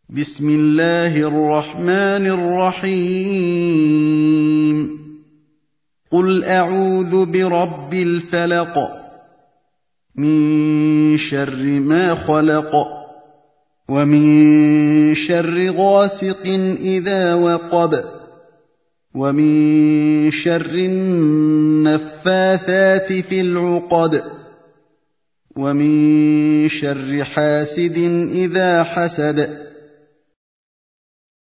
بسم الله الرحمن الرحيم قل أعوذ برب الفلق من شر ما خلق ومن شر غاسق إذا وقب ومن شر النفاثات في العقد ومن شر حاسد إذا حسد